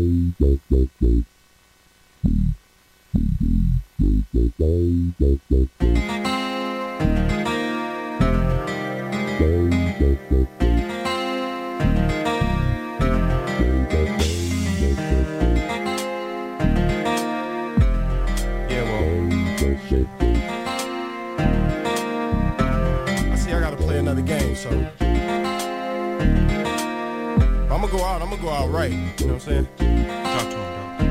I'm gonna go out right. You know what I'm saying? Talk to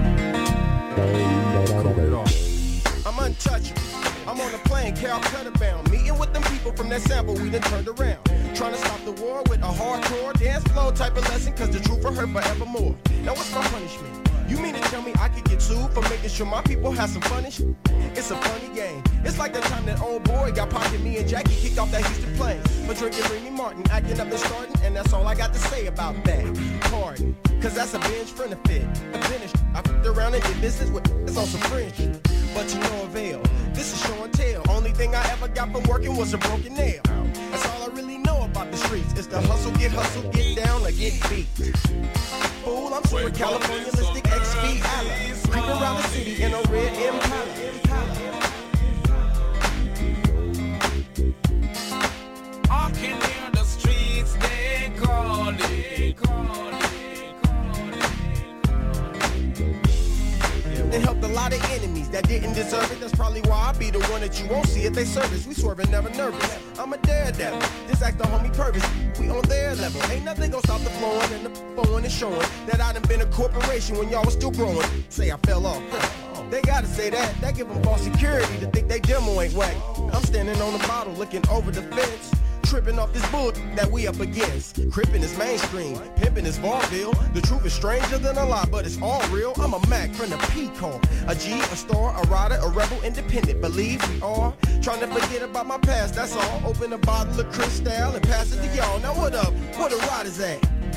him, dog. Cool it off. I'm untouchable. I'm on a plane, Calcutta bound. Meeting with them people from that sample we done turned around. Trying to stop the war with a hardcore dance flow type of lesson, cause the truth will hurt forevermore. Now what's my punishment? You mean to tell me I could get sued for making sure my people have some punish? It's a funny game. It's like the time that old boy got pocket me and Jackie kicked off that Houston plane for drinking Remy Martin, acting up and starting, and that's all I got to say about that. Pardon, cause that's a binge friend fit. A finish. I f***ed around and did business with it's on some fringe, but to no avail. This is show and tell. Only thing I ever got from working was a broken nail. That's all I really know about the streets. It's the hustle, get down, or get beat. Fool, I'm super California-listic XB Allah. Creeping around the city in a red Impala. I can hear the streets, they call it. They helped a lot of enemies that didn't deserve it. That's probably why I be the one that you won't see at they service. We swerving, never nervous. I'm a daredevil. This act the homie purpose. We on their level. Ain't nothing gonna stop the flowing and the flowing and showing that I done been a corporation when y'all was still growing. Say I fell off. They gotta say that. That give them false security to think they demo ain't whack. I'm standing on the bottle looking over the fence. Tripping off this bull that we up against. Crippin' is mainstream, pimpin' is vaudeville. The truth is stranger than a lie, but it's all real. I'm a Mac from the P-Corn, a G, a star, a rider, a rebel, independent. Believe we are trying to forget about my past, that's all. Open a bottle of Cristal and pass it to y'all. Now what up? Where the riders at?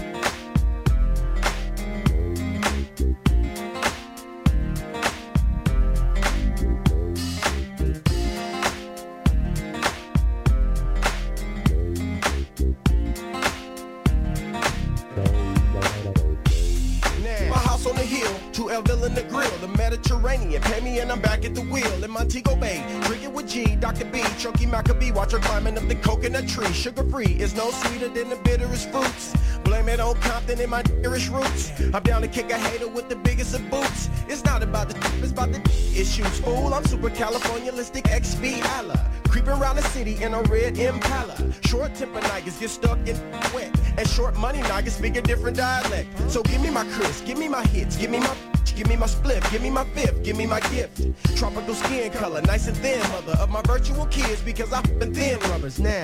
On the hill, to Elville in the grill, the Mediterranean, pay me and I'm back at the wheel, in Montego Bay, drinking with G, Dr. B, Chunky Maccabee, watch her climbing up the coconut tree, sugar-free, is no sweeter than the bitterest fruits, blame it on Compton and my dearest roots, I'm down to kick a hater with the biggest of boots, it's not about the it's about the issues, fool, I'm super California-listic XB Allah, creeping around the city in a red Impala, short temper niggas get stuck in wet, and short money niggas speak a different dialect, so give me my Chris, give me my hits, give me my spliff, give me my fifth, give me my gift. Tropical skin color, nice and thin, mother of my virtual kids, because I've been thin rubbers now.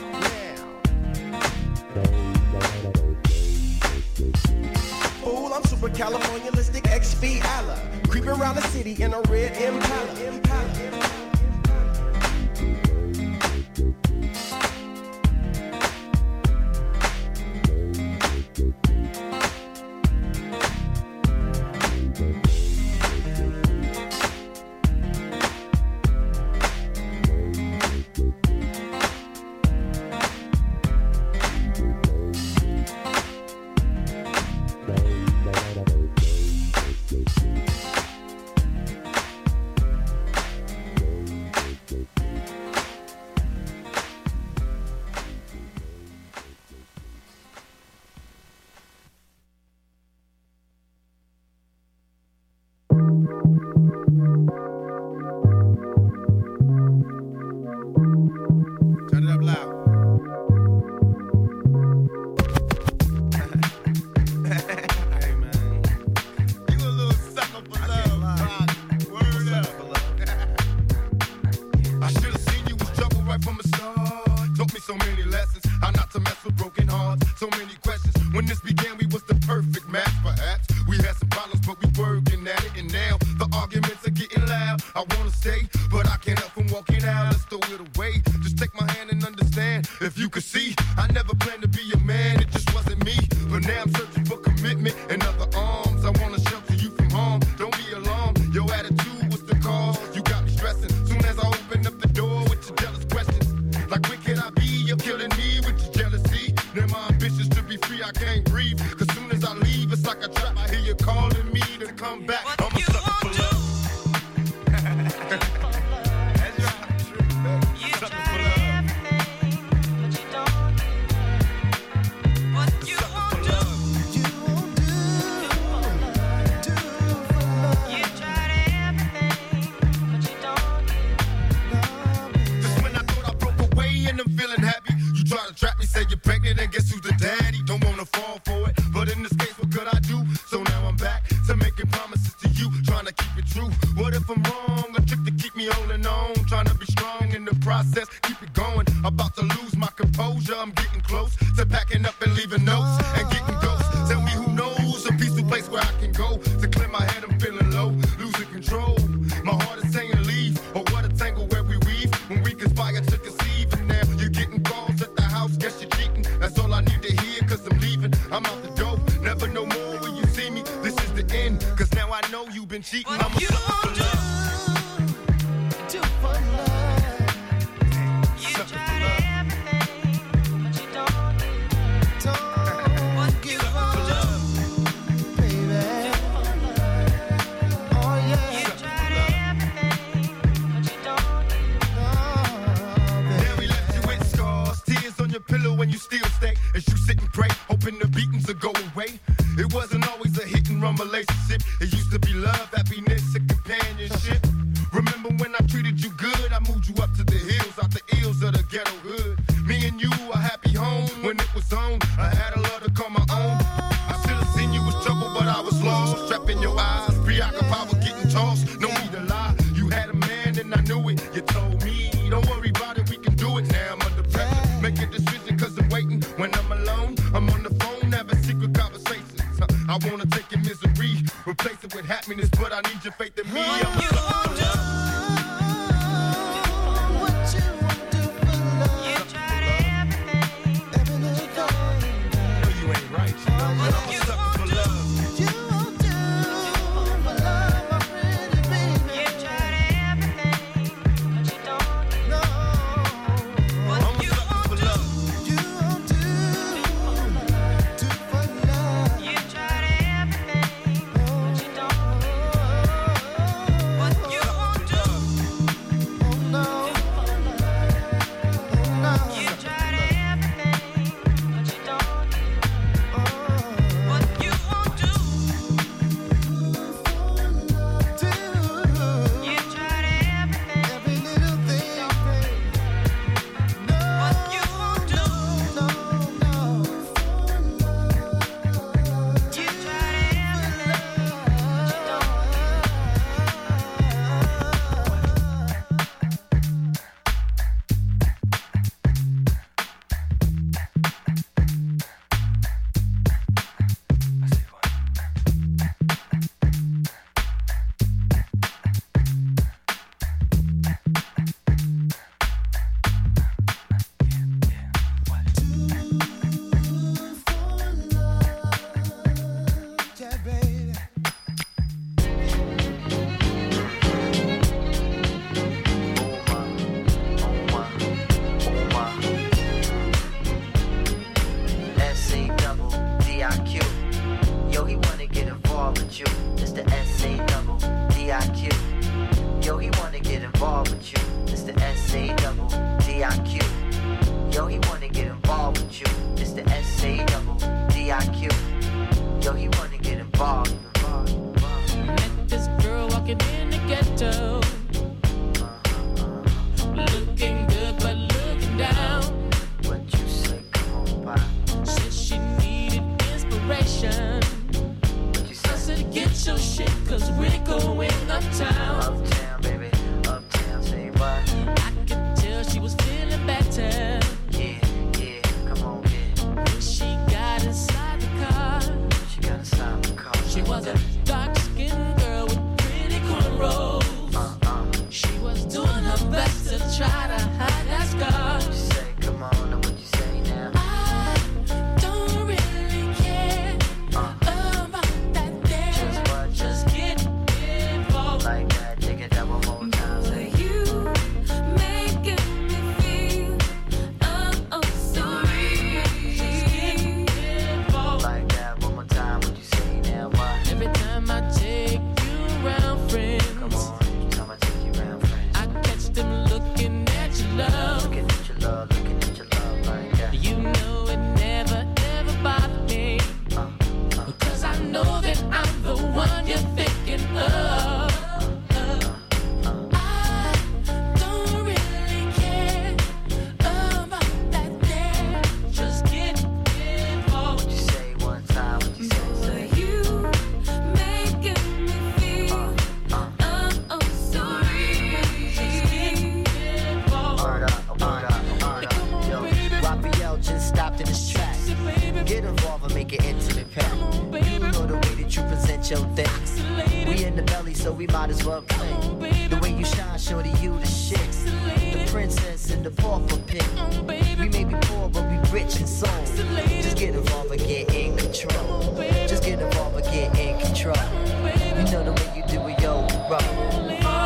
Fool, I'm super California-listic XB Allah, creeping around the city in a red Impala. I can't breathe, 'cause soon as I leave, it's like a trap. I hear you calling me. if I'm wrong, a trick to keep me holding on. Trying to be strong in the process, keep it going. About to lose my composure, I'm getting close to packing up and leaving notes and getting ghosts. Tell me who knows a peaceful place where I can go to clear my head. I'm feeling low, losing control. My heart is saying leave, or what a tangle where we weave when we conspire to conceive. And now you're getting calls at the house, guess you're cheating. That's all I need to hear, cause I'm leaving. I'm out the door, never no more when you see me. This is the end, cause now I know you've been cheating. I'm a sucker for love. When you still stay, as you sit and pray, hoping the beatings will go away. It wasn't always a hit and run relationship. It used to be love, happiness, and companionship. Remember when I treated you good? I moved you up to the hills, out the ills of the ghetto hood. Me and you, a happy home when it was on. I had a love to call my own. I should have seen you was trouble, but I was lost. Trapped in your eyes, preoccupied with getting tossed. No need to lie, you had a man and I knew it. You told me, don't worry about it, we can do it. Now I'm under pressure, make a decision cause I'm waiting. When I'm alone, I'm on the phone, having secret conversations. I wanna take your misery, replace it with happiness, but I need your faith in me. I'm a sucker for love. You we might as well play. The way you shine, shorty, you the shit. The princess and the pauper pick. We may be poor, but we rich in soul. Just get involved and get in control. Just get involved and get in control. You know the way you do it, yo, roll.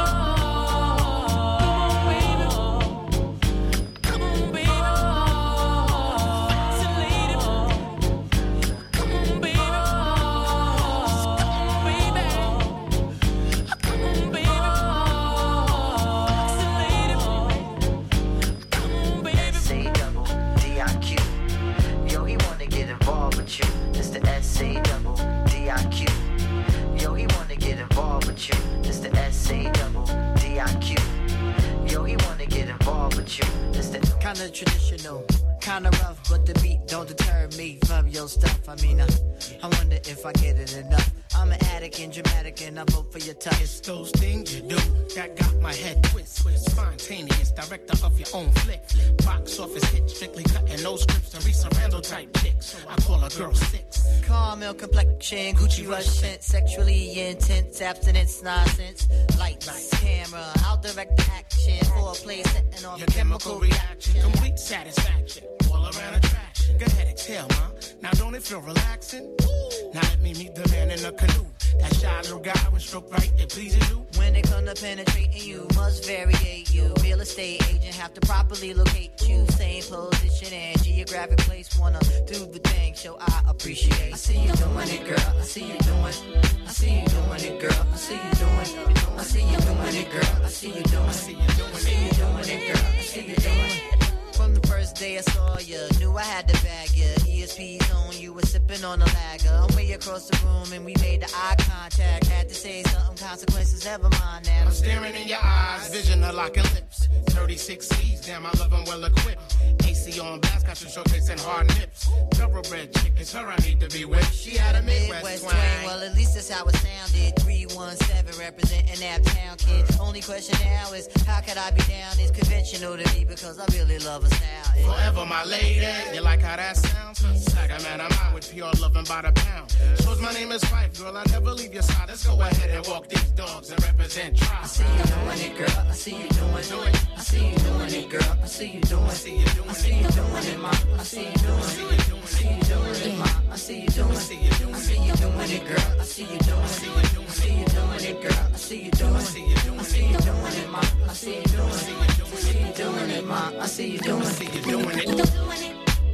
Kinda traditional, kinda rough, but the beat don't deter me from your stuff. I mean, I wonder if I get it enough. I'm an addict and dramatic, and I vote for your touch. It's those things you do that got my head twist. Spontaneous, director of your own flick. Box office hit, strictly cutting no scripts. Teresa Randall type chicks. I call a girl 6. Caramel complexion, Gucci rush scent, sexually intense, abstinence, nonsense. Lights, camera, I'll direct the action. Foreplay setting off your chemical reaction. Complete satisfaction, all around attraction. Go ahead, exhale, ma. Now don't it feel relaxing? Now let me meet the man in the canoe. That shy little guy with stroke right, it pleases you. When it comes to penetrating, you must variate you. Real estate agent have to properly locate you. Same position and geographic place. Wanna do the thing, so I appreciate. I see you doing it, girl. I see you doing. I see you doing it, girl. I see you doing. I see you doing it, girl. I see you doing. I see you doing. I see you doing it, girl. I see you doing. From the first day I saw you, knew I had to bag you. ESP's on, you were sipping on a lager. I'm way across the room and we made the eye contact. Had to say something, consequences, never mind now. I'm staring in your eyes, vision of locking lips. 36 C's, damn, I love them well equipped. AC on blast, got your showcase and hard nips. Thoroughbred chick, it's her I need to be with. She had a Midwest twang. Well, at least that's how it sounded. 317 representing that town, kid. Only question now is, how could I be down? It's conventional to me because I really love us now. Forever my lady, you like how that sounds? Saga man, I'm out with pure loving by the pound. Shows my name is Fife, girl, I never leave your side. Let's go ahead and walk these dogs and represent tribe. I see you doing it, girl. I see you doing it. I see you doing it, girl. I see you doing it. I see you doing it. I see you doing it, ma. I see you doing it. I see you doing it, ma. I see you doing it. I see you doing it, girl. I see you doing it. I see you doing it, girl. I see you doing it. I see you doing it, ma. I see you doing it. I see you doing it, ma. I see you doing it. I see you doing it.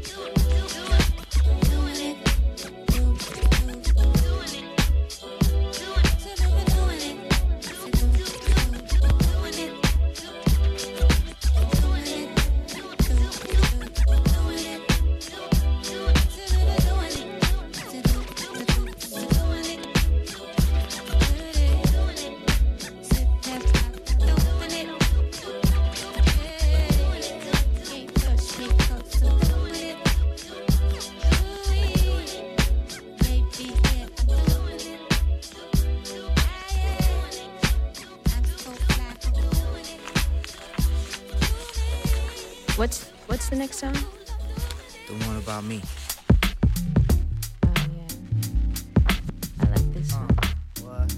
What's the next song? The one about me. Oh yeah, I like this one. What?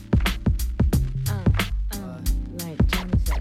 Like Johnny said.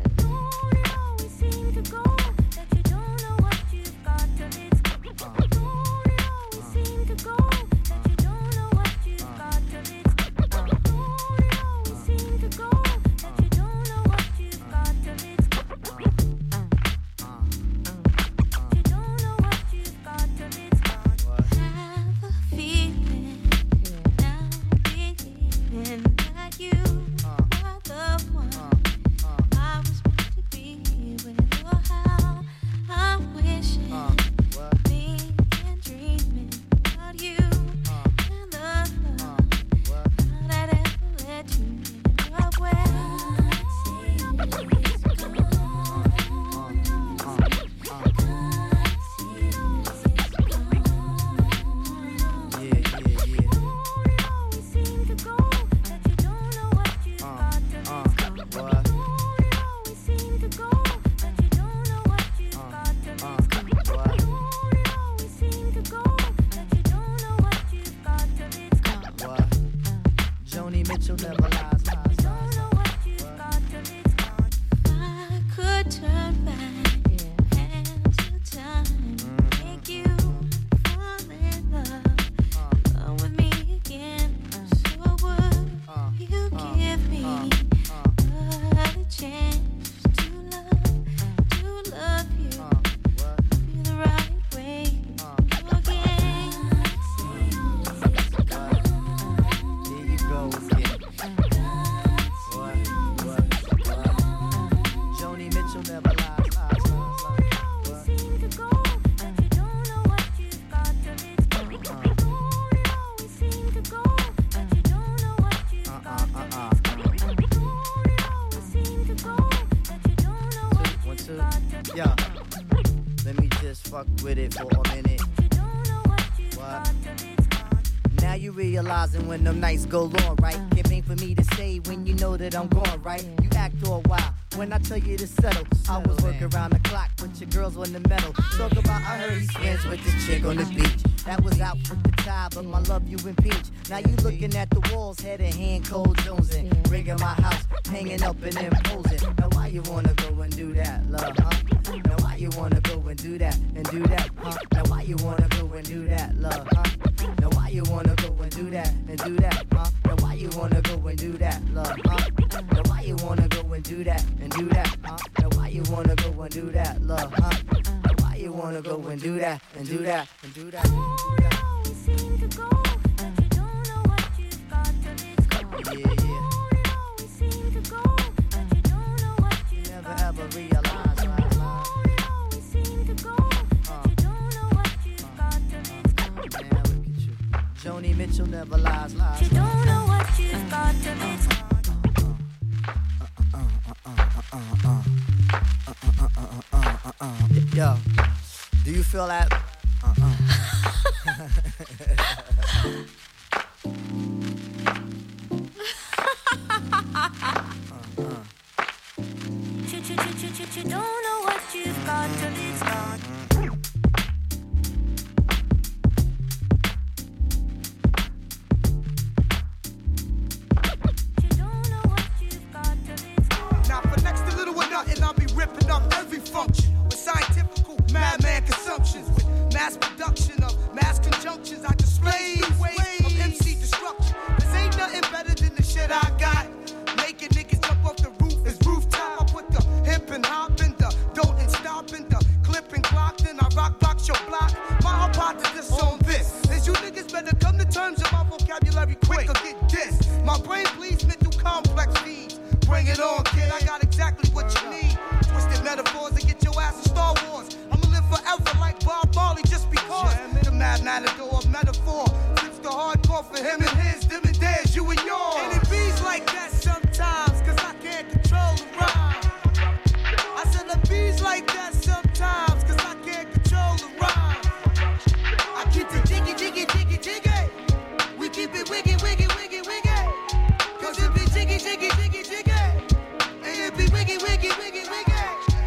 Yeah. Let me just fuck with it for a minute. What? Now you realizing when them nights go long, right? It ain't for me to say when you know that I'm gone, right? You act all wild when I tell you to settle. I was working around the clock, but your girls on the metal. Talk about I heard he's friends with this chick on the beach. That was out with the tie, but my love you impeach. Now you looking at the walls, head in hand, cold jonesing. Rigging my house, hanging up and imposing. Now why you wanna go and do that, love, huh? Now why you wanna go and do that, huh? Now why you wanna go and do that, love, huh? Now why you wanna go and do that, huh? Now why you wanna go and do that, love, huh? Now why you wanna go and do that, huh? Now why you wanna go and do that, love, huh? Now why you wanna go and do that, and do that, and do that, and do that? Seem to go, but you don't know what you've got till it's gone. Yeah, yeah. Seem to go, but you don't know what you've never got ever realize, right? Seem to go, but you don't know what you've got till it's gone. Man, look at you. Joni Mitchell never lies. You don't know what you've got till it's gone. Yo, do you feel that? You don't know what you've got till it's gone. You don't know what you've got till it's gone. Now for next to little or nothing, I'll be ripping up every function with scientifical madman consumptions, with mass production of mass conjunctions. I display the waves of MC destruction. This ain't nothing better than the shit I got. Making niggas jump off the roof is rooftop. I put the hip and hop in the don't and stop in the clip and clock. Then I rock box your block. My hypothesis on this is you niggas better come to terms with my vocabulary quick or get dissed. My brain bleeds mental complex feeds. Bring it on, kid. I got exactly what you need. Twisted metaphors to get your ass in Star Wars. I'ma live forever like Bob Marley just because. The mad matador of metaphor flips the hardcore for him and his. Them and theirs, you and yours. And it beats like that sometimes, cause I can't control the rhyme. I said the beats like that sometimes, cause I can't control the rhyme. I keep it jiggy, jiggy, jiggy, jiggy. We keep it wiggy, wiggy, wiggy, wiggy. Cause it be jiggy, jiggy, jiggy, jiggy. And it be wiggy, wiggy, wiggy, wiggy.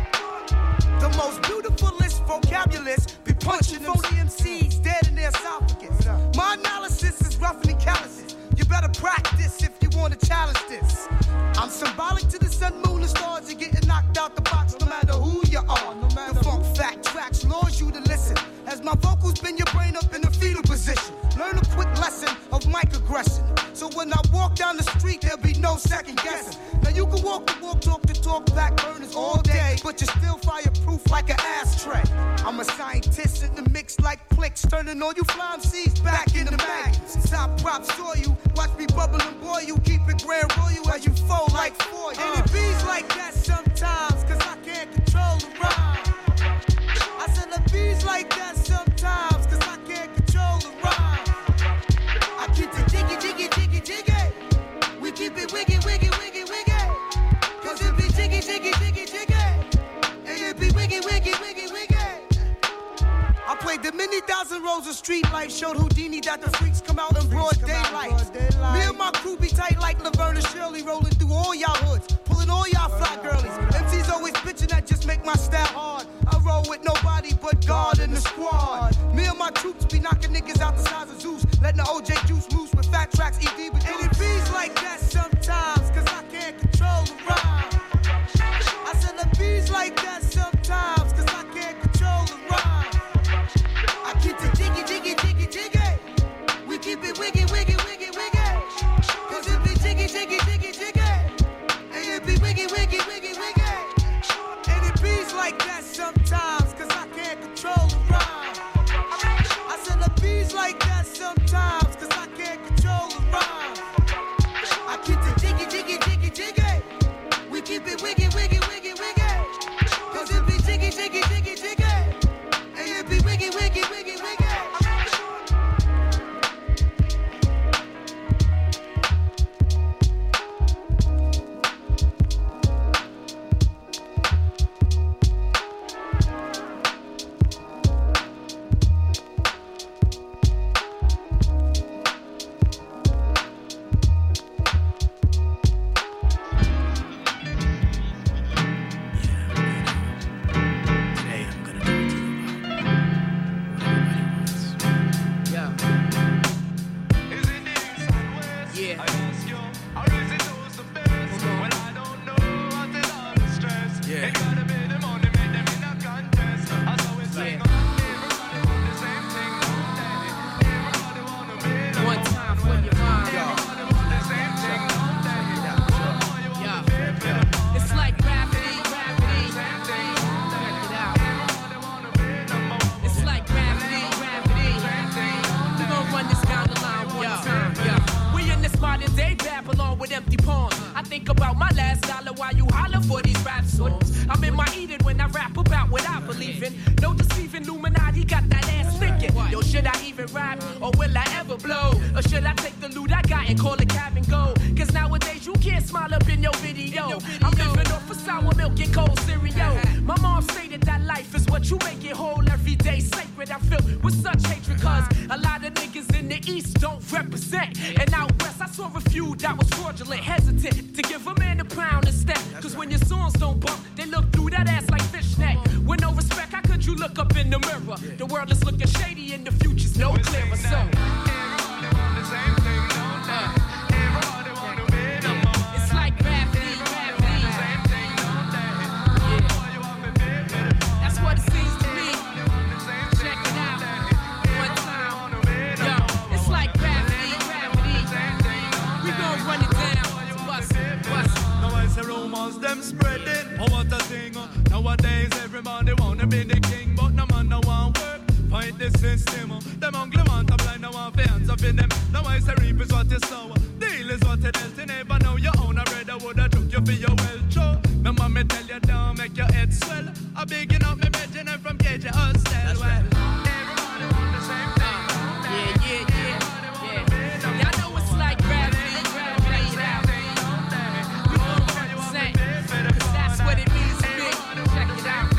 The most beautifulest vocabulist be punching phony MCs dead in their esophagus. My analysis is roughly calluses. You better practice if you want to challenge this. I'm symbolic to the sun, moon, and stars. You're getting knocked out the box no matter who you are. The funk fact tracks lures you to listen. As my vocals bend your brain up in a fetal position. Learn a quick lesson of microaggression. So when I walk down the street, there'll be no second guessing. Now you can walk the walk, talk the talk, back burners all day, but you're still fireproof like an ashtray. I'm a scientist in the mix like clicks, turning all you fly MCs back in the maggots. Top props saw you, watch me bubble and boil you, keep it grand royal as you fold like foil. And it beats like that sometimes, cause I can't control the rhyme. I said the beats like that sometimes, cause I can't control the rhyme. I keep it jiggy, jiggy, jiggy, jiggy. We keep it wiggy, wiggy, wiggy, wiggy. Cause it be jiggy, jiggy, jiggy, jiggy. And it be wiggy, wiggy, wiggy, wiggy. I played the many thousand rows of street life, showed Houdini that the freaks come out in broad daylight. Me and my crew be tight like Laverne and Shirley, rolling through all y'all hoods, pulling all y'all fly girlies. MC's always bitching that just make my style hard. I roll with nobody but God in the squad. Me and my troops be knocking niggas out the size of Zeus, letting the OJ juice loose with fat tracks, ED with and it beats like that sometimes, cause I can't control the rhyme. I said the beats like that sometimes, cause I can't control the rhyme. I keep it jiggy, jiggy, jiggy, jiggy. We keep it wiggy, wiggy, wiggy, wiggy. Cause it be jiggy, jiggy, jiggy, jiggy. And it be wiggy, wiggy, wiggy, wiggy. And it beats like that sometimes, cause I can't control the rhyme. I said the beats like that sometimes, cause I can't control the rhyme. I keep it jiggy, jiggy, jiggy, jiggy. We keep it wiggy, wiggy, wiggy, wiggy. Cause it be jiggy, jiggy, jiggy, jiggy. And it be wiggy, wiggy, wiggy, wiggy. Yeah. One time for your mind. It's like gravity. Check it out. It's like gravity. We gon' run this down the line one time. We in this modern day Babylon with empty palms. I think about my last dollar while you holler for these rap songs. I'm in my Eden when I rap about what I believe in. No deceiving Illuminati got that ass thinking. Yo, should I even rap or will I ever blow? Or should I take the loot I got and call a cab and go? Cause nowadays you can't smile up in your video. I'm living off of sour milk and cold cereal. My mom stated that life is what you make it whole. Every day sacred. I feel with such hatred cause a lot of niggas in the east don't represent. And out west I saw a few that was fraudulent, hesitant to give a man a pound instead. Cause when your songs don't bump, they look through that ass like fishnet. With no respect, how could you look up in the mirror? The world is looking shady and the future's no clearer. So it's like gravity. That's what it seems to me. Check it out. One time. Yo, it's like gravity. We gon' run it down. Bust. Now I say rumors them spreading. Oh, what a thing. Nowadays everybody wanna be the king, but no man no want work. Fight the system. Them ugly want to blind, no one fans up in them. Now I say reap is what you sow. Deal is what you dealt. You never know your own. I read I woulda took you for your well show. My mommy tell you don't make your head swell. I'm bigging up my bedroom from KJ Hostel. Well, everybody want the same thing. Yeah. Y'all know it's like gravity. We gon' represent, cause that's what it means to me. Check it out.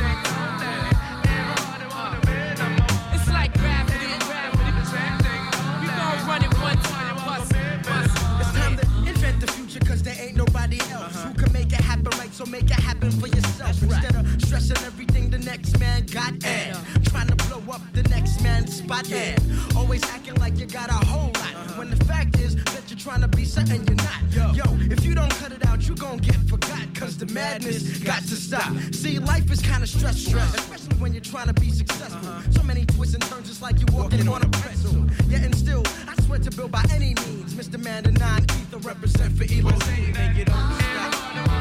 It's like gravity. We gon' run it one time. Bust. It's time to invent the future cause there ain't nobody else who can make it happen right, so make it happen for yourself. Instead of stressing everything the next man got and trying to blow up the next man's spot and always acting like you got a whole lot when the fact is that you're trying to be something you're not. Yo, if you don't cut it out, you gon' get forgot cause the madness got to stop. See, life is kinda stressful, especially when you're trying to be successful. So many twists and turns just like you walking on a pretzel. Yet and still, I swear to build by any means. Mr. Man, the non-ether represent for Evo. Make it on the stop.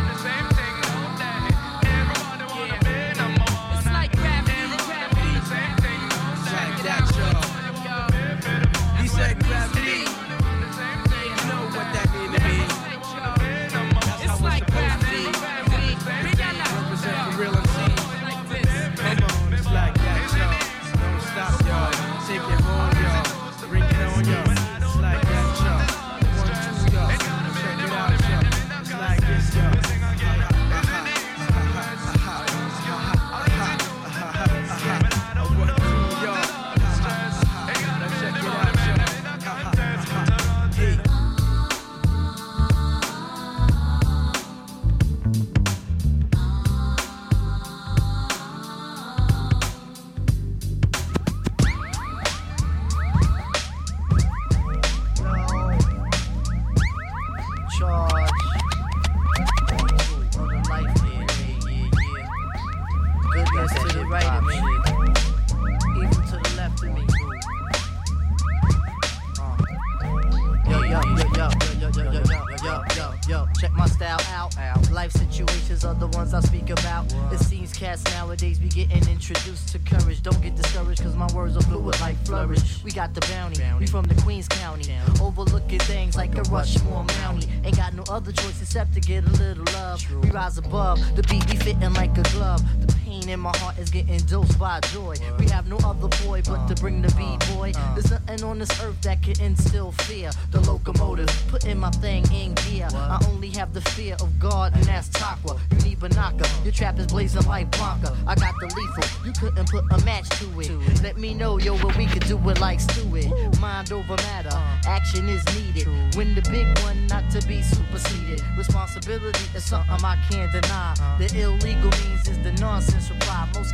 It's like gravity. Check that, yo. He said gravity. You know what that mean to me. It's like gravity. Represent for real MCs. Come on, it's like that, yo. Don't stop, y'all. Take it home, y'all. Bring it on, y'all. It's like that, y'all. 1, 2, y'all. Check it out, y'all. It's like this, y'all. Check my style out. Life situations are the ones I speak about. It seems cats nowadays be getting introduced to courage. Don't get discouraged cause my words are filled with like flourish. We got the bounty, we from the Queens County. Overlooking things like a Rushmore Mounty. Ain't got no other choice except to get a little love. We rise above, the beat be fitting like a glove. The pain in my heart is getting dosed by joy. We have no other boy but to bring the B-boy. There's nothing on this earth that can instill fear. The locomotive, putting my thing in gear. I only have the fear of God and that's Takwa. You need Banaka, your trap is blazing like Blanca. I got the lethal, you couldn't put a match to it. Let me know, yo, what we could do it like Stewart. Mind over matter, action is needed. Win the big one, not to be superseded. Responsibility is something I can't deny. The illegal means is the nonsense reply. Most cats are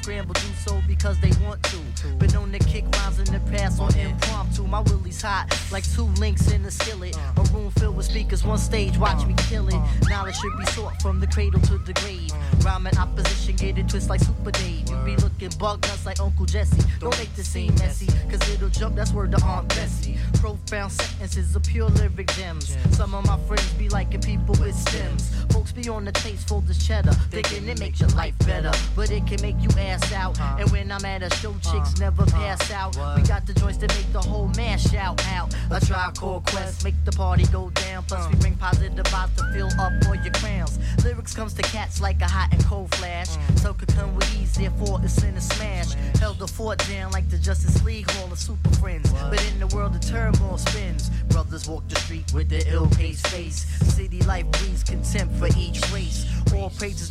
scramble, do so because they want to. Been known to kick rhymes in the past on impromptu. My willie's hot, like 2 links in a skillet. A room filled with speakers, one stage, watch me kill it. Knowledge should be sought from the cradle to the grave. Rhyming opposition, get it twist like Super Dave. You be looking bug nuts like Uncle Jesse. Don't make the scene messy, cause it'll jump, that's word to Aunt Bessie. Profound sentences of pure lyric gems. Some of my friends be liking people with stems. Folks be on the taste for this cheddar, thinking it makes your life better, but it can make you ass out. And when I'm at a show, chicks never pass out. We got the joints that make the whole man shout out. A Tribe Called Quest, make the party go down. Plus we bring positive vibes to fill up all your crowns. Lyrics comes to cats like a hot and cold flash. So could come with ease, therefore it's in a smash. Held the fort down like the Justice League Hall of Super Friends. But in the world the turmoil spins. Brothers walk the street with their ill-paced face. City life breeds contempt for each race. All praises